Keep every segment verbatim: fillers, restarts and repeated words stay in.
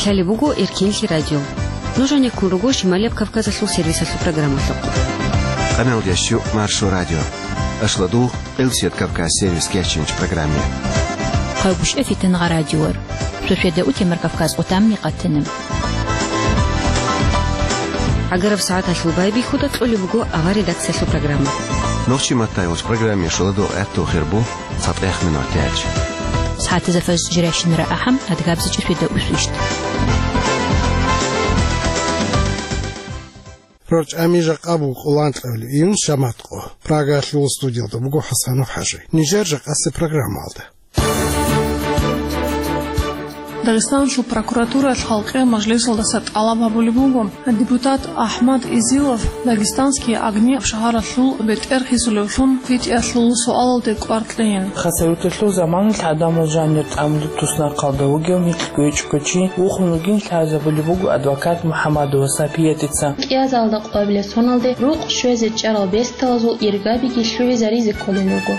Лалибугу Иркинли радио. Нужен куругу Шималев Кавказа слу сервиса слу программа слу. Канал Ящу Маршу радио. Ашладу Элсет Кавказ сервис кечинч программе. Хабуш эфитен радиор. Шефеда утемер Кавказ утамни قتنم. Агаров саат слу байби худа Лалибугу ава редакция слу программа. Ночи матайош программе шладу эту хербу сатех минутяч. ساعات زفاز جراشن رأحم أدقابز جفيدة أسوشت روش أميجا قابو قولانت أولي إيون شاماتقو براغا شلو ستوديو دبقو حسانو حاجي نيجيرجا قاسي программа алды Дагестан шу прокуратура халқы мажлис алдасат алаба булибугу депутат Ахмад Изилов дагестанские огни в шахара шул бетер хисулушун фит яшул суал де квартлин خسرت زمان العدم جانت عمل تصنع قضاوجي وميقويش كوتشي وخنوجين حاجة بالبوجو أدوكات محمد وسابية تتسا يا زالد قبل سونالد روق شوية جرال بيستازو إرجابي كشوية زريز كولينوجو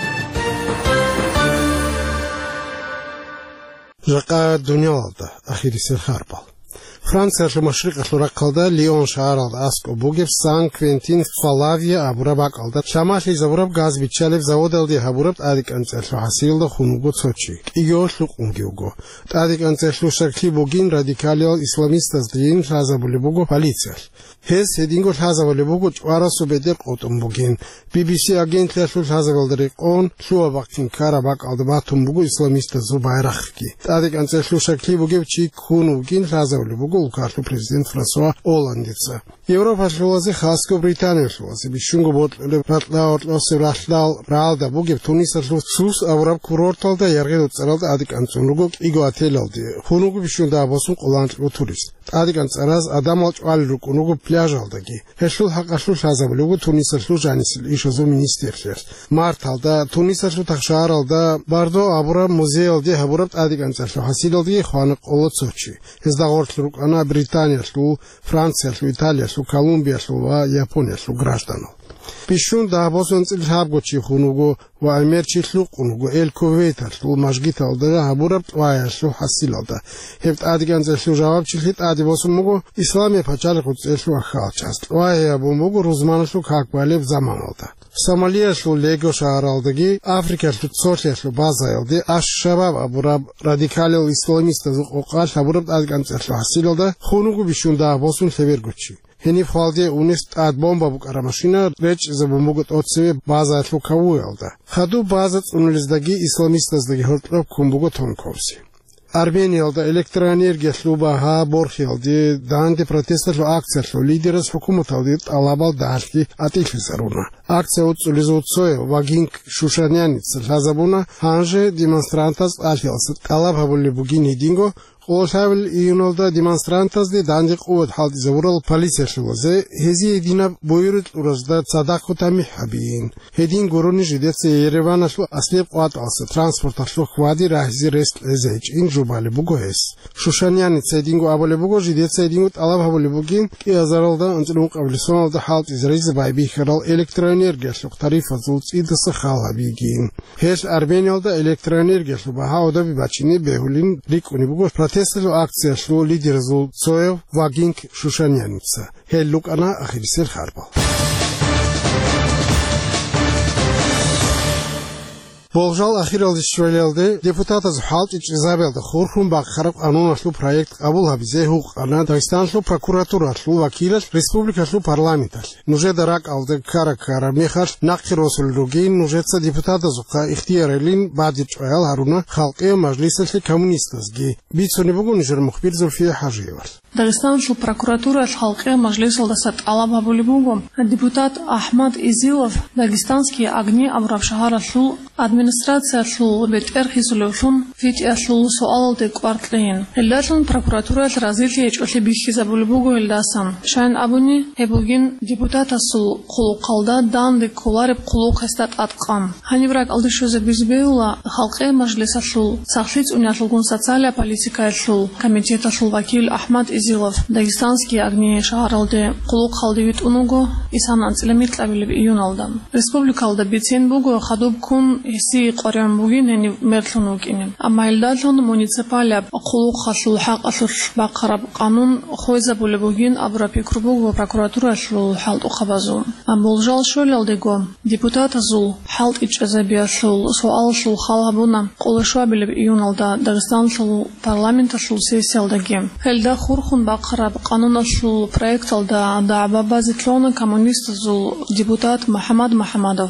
جاقا الدنيا والده أخيري سير خاربال فرنسا شو مشرق أخلورا قلدا ليون شهر الد أسكو بوغيف سان كوينتين فالافيا أبورابا قلدا شاماشي زبوراب غاز بيتشالف زود الدي هبوراب تاديك أنتسلو حسيل ده خونوغو تسوچي إيوش لوق أنجيوغو تاديك أنتسلو شكلي بوغين راديكاليال إسلاميستاز دين شازا بولي بوغو باليتسل هز هدينغو شازا بولي بوغو چواراسو بدر قوتم بوغين بي بي سي أجنت لشو شازا بولدريق اون شو باقين كارابا قلدا باتم بوغو إسلاميستازو بايرخكي تاديك أنتسلو شكلي بوغيف چي خونوغين شازا بولي بوغو Лукашо президент Франсуа Оландица. Европа шлози хаско Британия шлози бишунго бот лептаут лосирашлал ралда бугев Туниса шлоцус авраб курорталда яргел царалда адиканцун руго иго ателалди. Хонуго бишунда абосун қоланч турист. Адиканц араз адамал ჭვალი რუკუნუგო პლაჟალდაგი. ეშულ ჰაყაშულ შაზაბლუგო თუნისაშულ ჟანისილ იშოზო მინისტერშერ. მართალდა თუნისაშულ თახშარალდა ბარდო აბურა მუზეალდი ჰაბურა ადიკანცაშო ჰასილალდი ხვან ყოლოცოჩი. ეს დაღორთლ რუკანა ბრიტანიაშულ, ფრანციაშულ, იტალიაშულ, კოლუმბიაშულ ვა იაპონიაშულ გრაჟდანო. Пишун да босун цилхабгочи хунуго ва эмерчи луқунуго эл кувейтарлу мажгиталда хабураб ваяшу хасилалда хефт адиганзе шу жавабчи хит ади босун муго ислами пачал хуцешу ахалчаст вая бумуго рузманашу хаквалев заманалда Сомалия шу лего шааралдаги Африка шу цочлешу базаялди аш-шабаб абураб радикалил исламиста зуқоқал хабураб адиганзе шу хасилалда хунуго бишун да босун хевергочи Heni falde unist ad bomba bu karamaşina reç zabumugut otsevi bazı atlukavu aldı. Xadu bazı unilizdagi islamistlazdagi hırtlap kumbugu tonkovsi. Armeniyalda elektroenergiya sluba ha borxildi dandi protestlu aksiyalu lideres hukumat aldı alabal dalki atilfisaruna. Aksiya utzulizotsoy vagink Shushanyanits lazabuna hanje demonstrantas alhilsi talab habuli bugin hidingo Олшавил июнолда демонстрантазди данди қувват ҳалти завурал полиция шулазе ҳези эдина буйрут уразда цадақутами ҳабиин ҳедин гуруни жидеце ереванашу асли қуат алса транспорташу хвади раҳзи рест лезеч ин жубали бугоес шушаняни цедингу абали буго жидеце эдингу талаб ҳабали бугин ки азаралда анчилун қаблисоналда ҳалти зризи байби хирал электроэнергияшу тарифа зулц идаса халабигин ҳеш армениялда электроэнергияшу баҳа одаби бачини беҳулин рикуни буго Протестную акцию шло лидер Золцоев Вагинг Шушаняница. Хеллук она ахирисер харбал. Болжал ахиралды швелелды депутата зхалт ич изабелды хурхун бақхараб анунашлу проект қабул хабизе хуқ ана Дагестаншлу прокуратурашлу вакилаш республикашлу парламенташ. Нуже дарак алды кара кара мехаш наққи росул ругин нужеца депутата зуқа ихтиярелин бади чоял харуна халқи мажлисашлы коммунистазги. Бицуни бугун жир мухбир Зульфия Хажиевар. Дагестан шу прокуратура халқы мажлис алдасат алаба булибугу депутат Ахмад Изилов дагестанские огни аврав шахара шу администрация шу бетер хисулушун фит яшул суал де квартлин. Элдашун прокуратура разилти эчоли бихи забулибугу элдасан. Шайн абуни хебугин депутата су қулу қалда дан де кулариб қулу қастат атқан. Ханибрак алды шузе бизбеула халқы мажлиса шу сахлиц уняшулгун социалия политика шу комитета шу вакил Ахмад Изилов дагестанские огни шааралды қулу қалды вит унугу исан анцелемит лавилиб июналдан. Республикалда битсен бугу хадуб кун ди qoryan bugün hani mertlonu kinin. Ama ildalonu municipalya quluq xasul haq asul baqarab qanun xoyza bule bugün abra pikrubug va prokuratura shul halt uqabazum. Am boljal sholdego deputat azul halt ichazabia shul sual shul xalabuna qolashwa bilib iyunalda Dag'iston shul parlamenta shul sessiyaldagi helda xurxun baqarab qanun shul proyektalda da'ba bazitlona kommunist azul депутат Мухаммад Мухаммадов.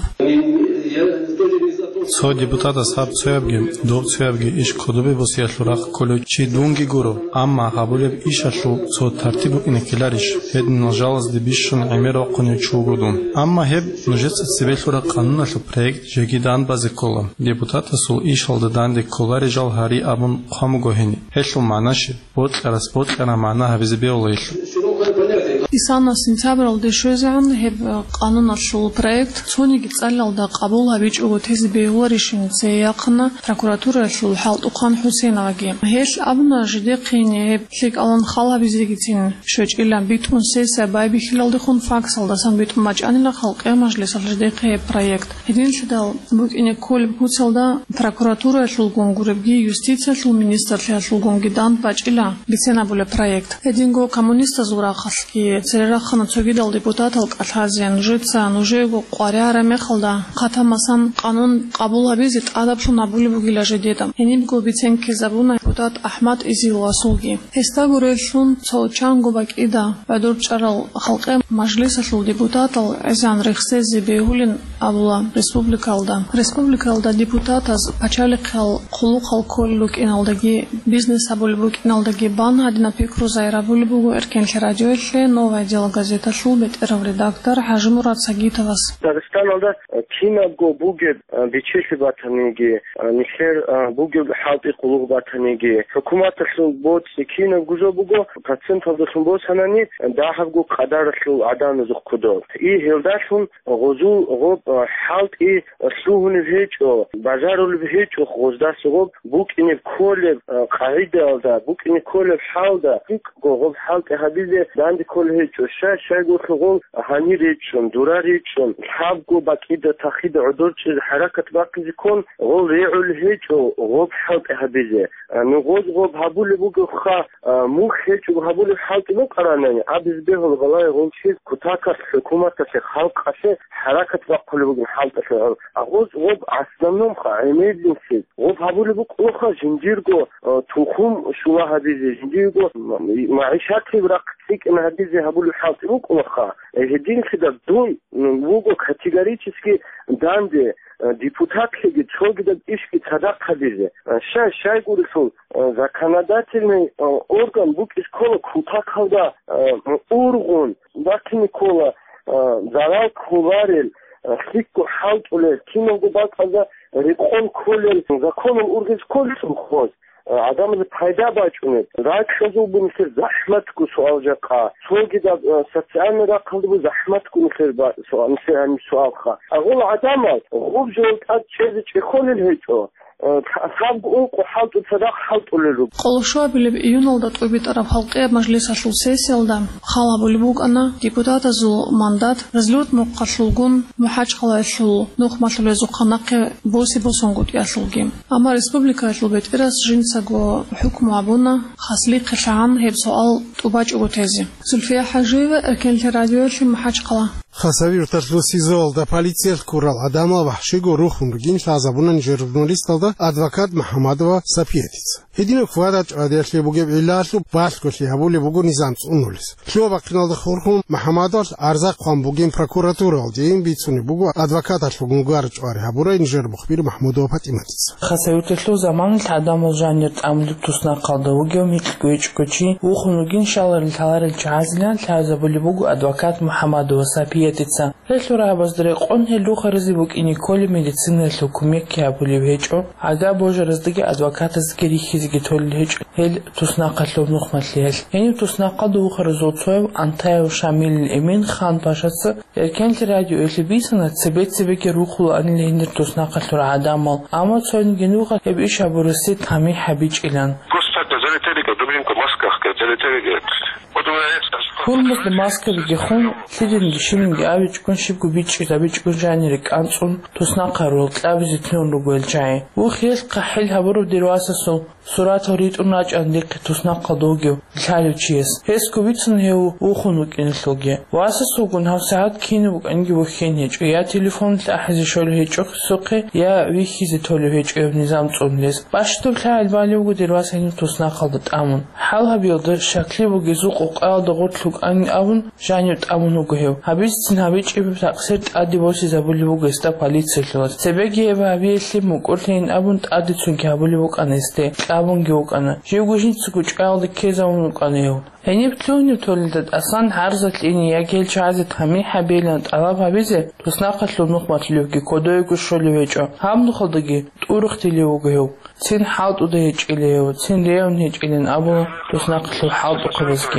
Со депутата саб цоябги, до цоябги иш кодубе босияшлурах колючи дунги гуру, амма хабулев ишашлу со тартибу инекилариш, хед нажалаз дебишшун имеро конючугудун. Амма хеб нужец сибешлура канунашлу проект жегидан базе кола. Депутата сул ишалдадан де колари жал хари абун хамугохени. Хешлу манаши, боткара споткара мана хавизебе олайшлу. Исана сентябрал дешозан хеб кануна шул проект цониги цалалда қабул абич уго тези беула решенице яқына прокуратура шул халт уқан Хусейноваги. Хеш абна жиде қине хеб лик алан хала бизегитин шоч илан битун сессия байби хилалды хун факсалда сан битун мачанила халқия мажлиса жиде қие проект. Един шидал бук ине колиб хуцалда прокуратура шул гонгуребги юстиция шул министр шул гонгидан пач ила бицена буле проект. Един го коммуниста зура хаски Церерахана цогидал депутатал Катазиан жица нужего қуаряра мехалда қатамасан қанун қабул абизит адапшу набули бугила жедедам. Еним го биценки забуна депутат Ахмад Изил Васулги. Еста гурельшун цолчангу бакида бадур чарал халқе мажлиса шул депутатал Эзан Рехсези беулин абула республикалда. Республикалда депутатаз пачали қал қулу қалколлук иналдаги бизнес абулбук иналдаги бан адина пикру зайрабули бугу эркенши радиоэлле новое дело газета Шулбет эров редактор Хажи Мурат Сагитовас. Дагыстаналда кина го буге бичеши батаниги нихер буге халти кулуг батаниги хукумат шул бот кина гузо буго процент алдашун бо санани дахав го қадар шул адам зукудо и хелдашун гозу го халт и шухун вечо базарул вечо гоздас го бук ин коле қаида алда бук ин коле халда го халт хабизе данд коле وشا شايقول خغول هاني ريتشون دورا ريتشون حابقو باكيدا تاخيدا عدورش حركة باقي زيكون غول ريعو الهيجو غوب حالت اهبيزي نغوز غوب هابولي بوغو خا موخ هيجو هابولي حالت نقراناني عبز بيهو الغلاي غول شيز كتاكا حكومة تسي خالق اشي حركة باقي بوغو حالت اشي غوز غوب عسلمنوم خا عميدين سيز غوب هابولي بوغو خا جنجيرغو توخوم شوا هبيزي جنجيرغو معيشاتي براق سيك ان هبيزي هابولي حالت بوغو خا هدين كده دون بوغو категорически данде депутатские чогда ишки цадак хадизе ша шайгурисул законодательный орган бук искола кутакалда ургун бакини кола зарал куларел хикко халтуле киногу бакалда рекон колел законом ургис колисул хоз адамды пайда бачунет рак шозу бунсер захматку суал жака согида социальный ракалды бу захматку нусер ба суал нусер ами суалха агол адама губ жолт ад чези чехолел хечо خاب اوق حالت صدق حالت وللو قلشوا بلب يونالدا طبيت عرب حلقه مجلس الشو سيسيلدا خلا بلبوق انا ديبوتات زو ماندات رزلوت مقشلغون محاج خلاصو نوخ مسلو زقناق بوسي بوسونغوت ياشلغيم اما республика شلبت راس جنسغو حكم ابونا خاصلي قشعان هب سؤال طباج اوتازي سلفيا حاجه اكل راديو شي محاج قلا خاصوي ارتشلو سيزول دا полиция курал адама вахшиго рухун ргин шазабунан журналисталда адвокат Мухаммадова сапиетица. Едино хвадач адяшли бугеб илашу башкоши хабули бугу низамц унулис. Шлова кналда хурхун Мухаммадов арзак хам бугин прокуратура алдин бицуни бугу адвоката шугунгарч ари хабура инжер мухбир Махмудова патиматица. Хасави ارتشلو زمان адама жанет амли тусна қалда бугем микгөч көчи ухун ргин шалар талар чазлан тазабули бугу адвокат Мухаммадова сапиетица. Решлора баздре қон хелу харзи буг иниколи медицина лукумек кабули вечо ага боже раздagi адвоката згери хизги толлеч хел туснақаллу нухматлел яни туснақаду харзоцоев антаев шамил эмин хан пашасы эркен радио элбисана цебецебеке рухул анлендер туснақаллу адамал ама цонгенуга эбиш абурси тами хабич илан просто дазалетеге дубинко масках дазалетеге одуэс Хурмас де маска бигихон лидин гишимин гавич кун шибгу бич изабич кун жанирик анцун тусна қарул тлабизитнун ругуэл чай. У хил қахил хабуру дирвасасу сурат хорит унач андик тусна қадугиу лхалю чиес. Хес кубитсан хеу ухуну кинислуги. Васасу гун хавсаат кинубук анги вухен хеч. Я телефон лахази шолу хеч ухсуқи я вихизи толу хеч эвнизам цунлес. Башту лхал балиугу дирвасаню тусна қадут амун. Хал хабилды шакли бугизуқ уқал дغوتلوك أن أون جانيت أمونوجهو هبيز تنهبيج إبن تقصير أدي بوسي زبوليبوك استا باليتسلوس سبعي إبا هبي سلم قلتين أبون تأدي تونك هبوليبوك أنا استي أبون جوك أنا جيوجين تسكوش أعد كيزا أمونوك أنا هني بتلوني تولدت أصلا حرزت إني يجيل شعزت همي حبيلان طلب هبيزة تسناقت لونوك مطلوكي كودويكو شوليويجو هم نخلدقي تورختي ليوجهو تين حاط ودهيج إليه تين ليون هيج إلين أبو تسناقت له حاط وقبزكي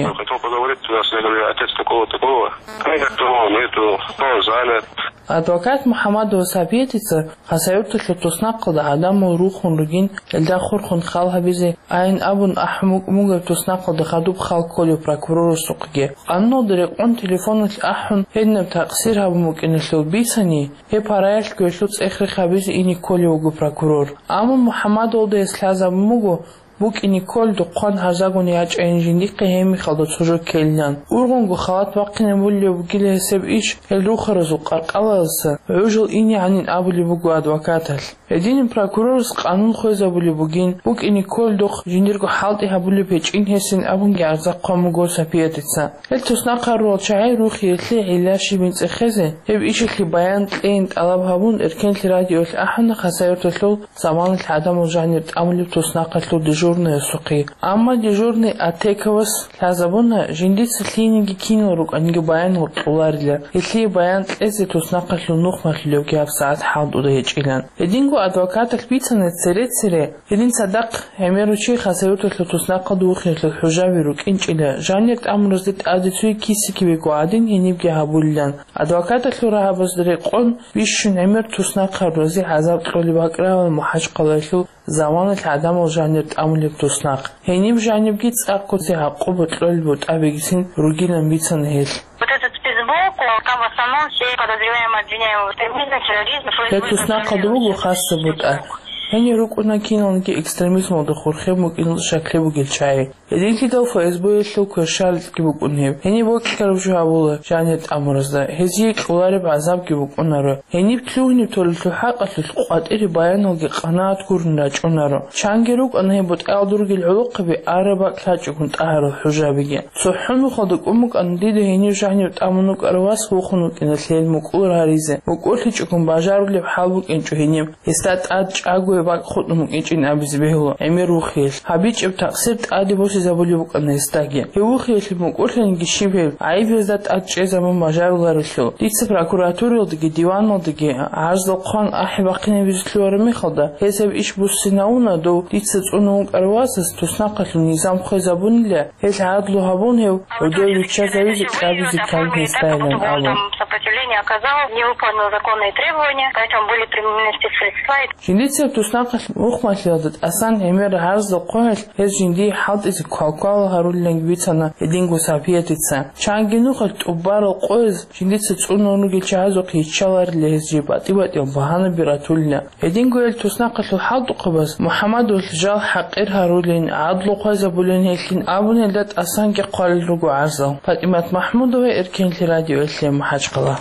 Адвокат Мухаммаду Сабиетица хасаюрту туснаққда адаму рухун ругин элда хурхун халхабизе айн абун ахмуг мугар туснаққда хадуб халколи прокурор суқге анно дирек он телефонут ахун хеднем тақсир хабумук инешлу бисани хе парайл көшлуц эхри хабизе ини коли угу прокурор аму Мухаммаду олда эслаза мугу Бук и Николь до қан хазагуни ач энжинди қиһеми халда цужу келнан. Ургунгу халат ваққина булли бугили хесеб ич эл рухаразу қарқаласы. Ужил ини анин абули бугу адвокатал. Эдинин прокурорс қанун хойза були бугин. Бук и Николь дох жиндиргу халти хабули печ ин хесин абунги арзақ қомугу сапиетица. Эл туснақа руал чай рухи этли илаши бин цехезе. Эб ишихли баян тлейн алаб хабун эркенли радио эл ахна хасайртулу заман адам ужанир амули туснақа тлу дежурный суқи. Амма дежурный атековас лазабуна жиндица тлининги кинорук анги баян уларля. Этли баян тлезе туснақа тлу нухматлю гяб саат хад удайч илан. Эдингу адвоката хпицане цере цере. Эдин садақ эмеручи хасайртулу туснақа духи тлу хужавирук инчиля. Жанет амруздит адицуи кисики беку адин хенибги хабуллян. Адвоката тлу рахабаздыре қон бишшун эмер туснақа рузи хазаб тлули бакравал мухаж қалайлу زمان العدم و جانب عمل تسناق. هنیم جانب گیت ساقوزی حقوب tlol بود ابیگسین روگیلن بیتن هیل. Вот этот спецблок, там в основном все подозреваемые обвиняемые в экстремизме, терроризме. تسناق دوغو خاصة بود. هنی روک اون کینان که اکستریمیسم و دخورخه ممکن شکلی بگیل چای. یدین که دو فیسبوک لو کرشال کی بکنیم. هنی با کی کارو جوابه جانت امروزه. هزی کلاری بعضاب کی بکنه رو. هنی بتلونی تول تو حق اصل قط اری بیان و قناعت کردن راج اون رو. چنگ روک آنها بود اعدور گل علاقه به عربا کلاج کند آهر حجابیه. صحن خودک امک اندیده هنی جانت امونک ارواس و خونک نسلیل مکور هریزه. مکور هیچ کن باجار لی بحالک اینچو هنیم. استاد آج آگو باق خود نمک اینچین آبیز بهلو. امیر وخیل. حبیج اب تقصیر عادی باشه زبولی بکنه استاگی. وخیل مکور هنگیشی به عیب زد آج زمان ماجر لارشلو. دیس پراکوراتوری دیگه دیوان دیگه عرض قان احباقی نبیزلوار میخواد. حساب ایش بوسیناونا دو دیس اونوک ارواس تسناقت نظام خوی زبونی له. هیچ عادلو هبون هیو و دو یوچه زویز آبیز کلمی استایلن آلو. Сопротивление оказалось, не выполнил законные требования, поэтому были применены спецсредства. جنديتي تسناقل مخمسلادت أصلا همير عرض قوال هز جندي حد إذا كوكال هارول لنجبيتنا يدينغو سابيتتسا شانجنو خلت أبار القوز جنديتي تقولنا نقول شعزو قيتشالر لهز جيبات إبات يوبهانا براتولنا يدينغو يل تسناقل الحد قبس محمد والجال حقير هارولين عدلو قوز أبولين هيكين أبون يلدت أصلا كقال رجو عرضو فاتمات محمود وإركين لراديو إسلام محاج قلا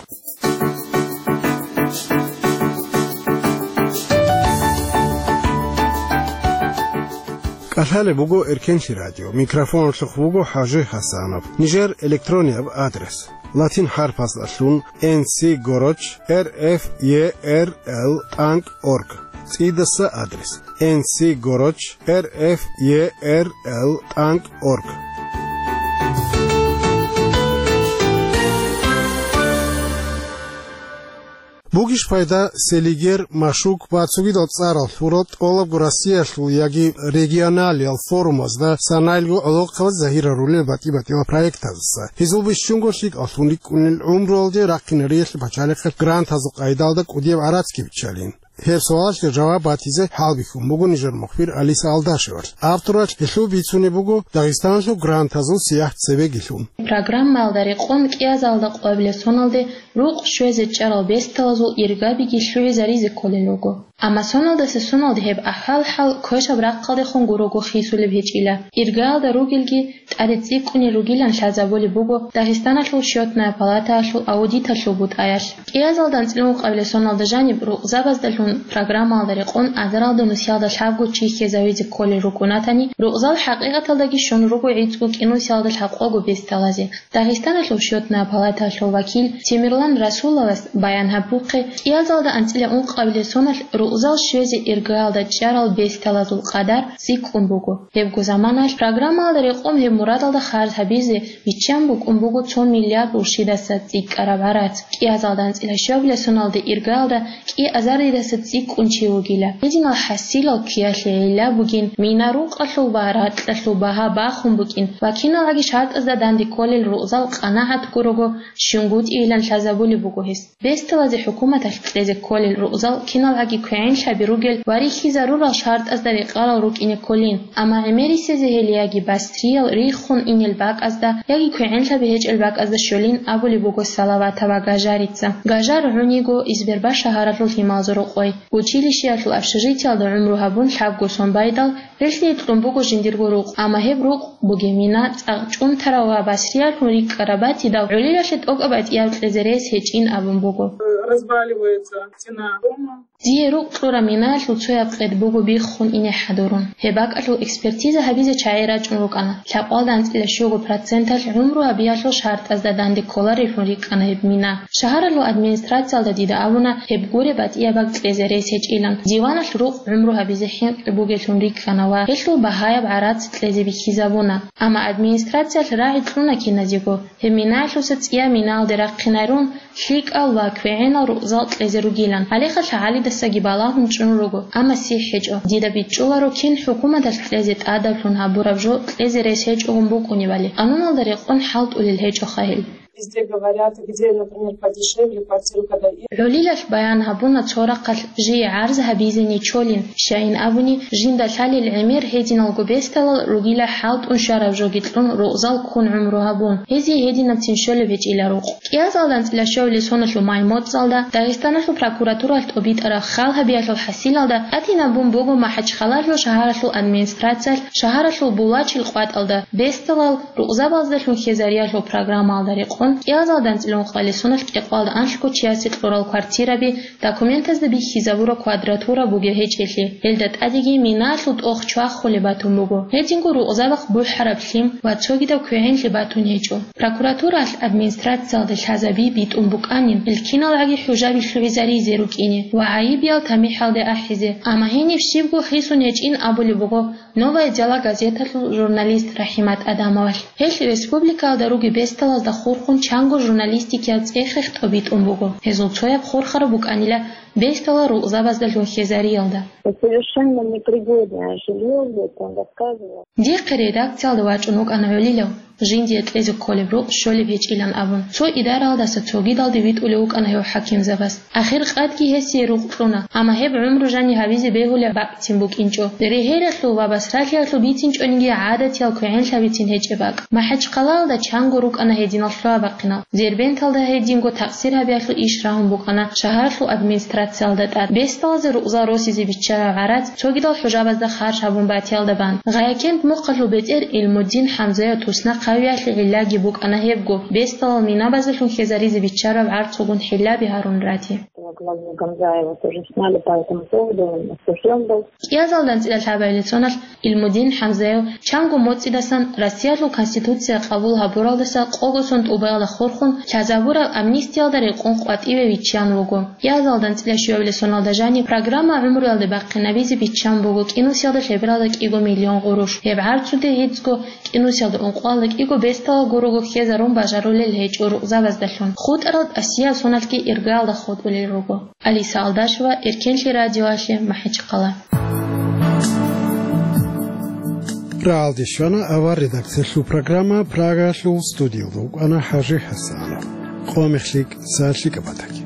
Калхале буго эркенчи радио. Микрофон шухбуго Хажи Хасанов. Нижер электрония адрес. Латин харф аслун эн си goroch r f e r l dot org. Цидаса адрес. эн си goroch r f e r l dot org. Бугиш пайда селигер машук бацуги до царал фурот олаб Россия шлу яги региональный форумаз да санайлгу алоқав захира руле бати бати проектазса хизуб шунгошик алхуник унил умролде ракинриес бачалек грант азук айдалда кудев арацки бичалин هر سوالش جواب باتیزه حال بکن بگو نیجر مخبیر الیسا алдашева автораш ишлу бицуни бугу Дагестаншу грантазу сиях цеве гилун программалдари қон киязалда қобле соналде руқ шуезе чарал бесталазу иргаби гишлуи заризе колелугу ама соналда се соналде хеб ахал хал коша браққалде хон гуругу хисуле бечила иргалда ругилги тарици куни ругилан шазаболи бугу Дагестанашу счетная палаташу аудиташу бут аяш киязалдан цилу қобле соналда жани руқ забаздалун программалдари қон азаралда нусиалда шавгу чихе завизе коли рукунатани руқзал حقیقتالدگی شون روگو ایتگو اینو سیالد حقوقو بیستالازی داغستان لو شوتنا پالاتا لو وکیل تیمیرلان رسول است بیان حقوق ایازالد انتل اون قبل سونل روزال شوزی ارگالد جرال بیستالازو قدر سیکون بگو هبگو زمانش پروگرامالدری قوم هب مرادالد خرج حبیزی بیچم بگ اون بگو چون میلیارد روشید است سیک عربارت ایازالد انتل شوبل سونالد ارگالد کی ازاری است سیک اون چیوگیلا ایدینا حسیل کیاشلیلا بگین میناروق لو بارات لو بها باخون بکین و کینا اگه شرط از دندی کل روزال قناعت کروگو شنگود ایلان شازابولی بگو هست بیستواز حکومت از کل روزال کینا اگه کوین شبیروگل وری کی ضرور شرط از دری قال روک این کلین اما امری سیزه هلیاگی باستریال ریخون این الباق از دا یکی کوین شبیهج الباق از شولین ابولی بگو سلاوات و گاجاریتسا گاجار رونیگو ازبربا شهرت رو هیمازرو قوی училището общежитие до умру хабун шабгу сонбайдал релни тлумбугу жиндиргу рук ама хеб рук бугемина цачун тарава басриал рик карабати да улилашет окабат яв лезерес хечин абунбугу разваливается стена дома ди рук тлурамина луцоя qedbugu bikhun ine hadurun hebak alu ekspertiza habize chaira chunrukana laqaldan tleshugu procental umru abiasho shart az dadandi kolari rikana hebmina shaharalu administratsiya da dida avuna hebgure bat yabak tlezerese ilan diwana ruq umru habize hin bugelun rikana wa helu bahaya barat tleze bikizabuna ama administratsiya ra'i tluna kinazigo hebmina lusat ya minal deraqinarun lik alwa kveina ruqzat tlezerugilan alikha shali دستگی بالا هم چون روگو اما سی حجو دیده بیت چولا رو کین حکومت لذت عادل فون هبورا جو لذت رسیج اون بو کنی ولی آنون الدریق اون حالت اول الهجو خیل везде говорят, где, например, подешевле квартиру, когда и... لوليلش بيان هبونا تورقل جي عرض هبيزني تشولين شاين أبوني جين دالحالي العمير هيدين القبيستال رجيلا حالت انشارة جوجيتلون رؤزال كون عمرو هبون هذي هيدين بتنشول بيج إلى روق يازالدان تلاشوا لسونة المايموت زالدا داغستان البراكوراتورة التوبيت أرا خالها بيات الحسيل دا أتينا بوم بوغو ما حج خلال لو شهارة الأدمنستراتسال شهارة البولاتش القوات ألدا بيستال رؤزا بازدل خزارية لو برنامج ألدا Yazaldan tilon qalisonal iqbal anshko chiasit floral kvartira bi dokumentas da bi hizavura kvadratura buge hecheli eldat adigi minatlut ox chwa kholibatum bugo hetingu ru ozabaq bu harablim va chogida kuhen libatun hecho prokuratura administratsiya da hazabi bit umbukanin ilkinal agi hujabi shvizari zerukini va ayib yal tamihal da ahize ama heni shibgo khisun hechin abuli bugo Новая дела газета журналист Рахимат Адамовал. Хел республика даруги бесталаз да хурхун чангу журналистики от эхех тобит умбуго. Хезулцоя бхурхара буканила бестала рузабаз да лохезариалда. Совершенно непригодное жилье, он рассказывал. Дик редакция алдавачунук анаулило. Жинди тлезу колебру шоли веч илан абун. Со идара да сацоги дал девит улук анаю хаким завас. Ахир qad ki hesi ruqruna. Ama heb umru jani havize behule baktin buk incho. Dere hera sluba basratia slubitin choningi عادتي الكوين ثابتين هجباك. ما حج قلال دا چانگو روك أنا هدين الشوا بقنا. زيربين تل دا هدين جو تقصير هبياتلو إشراهم بقنا. شهرتلو أدمنستراتسيال دا تاد. بيستاز روزا روسي زي بيتشارع عرات. توجد الحجاب از دا خارج هبون باتيال دا بان. غاية كنت مقلو بيتر المدين حمزة توسنا قويات لعلاجي بوك أنا هبجو. بيستال مينا بازلون خزاري زي بيتشارع عرات صوبون حلا بهارون راتي. Я залдан цилал хабайлитсонал илмудин хамзаев чангу моцидасан Россиялу конституция қабул хабуралдаса қогосонт убайла хорхун чазабура амнистияда рекон қуативе вичан вугу. Я залдан цилал шуявлисонал дажани программа умралды баққи навизи вичан вугу кинусияда шебралдак иго миллион ғуруш. Хебарцуде хицго кинусияда унқуалдак иго бестала гуругу хезарун бажарулел хеч уру заваздалун. Худ аралд асия соналки иргалда худ улил ругу. Алиса алдашева, Иркенли радиоаши, Махачкала. Раалдишвана ава редакцияшлу программа Прагашлу студиолог Ана Хажи Хасана. Қомихлик сашлик абатаки.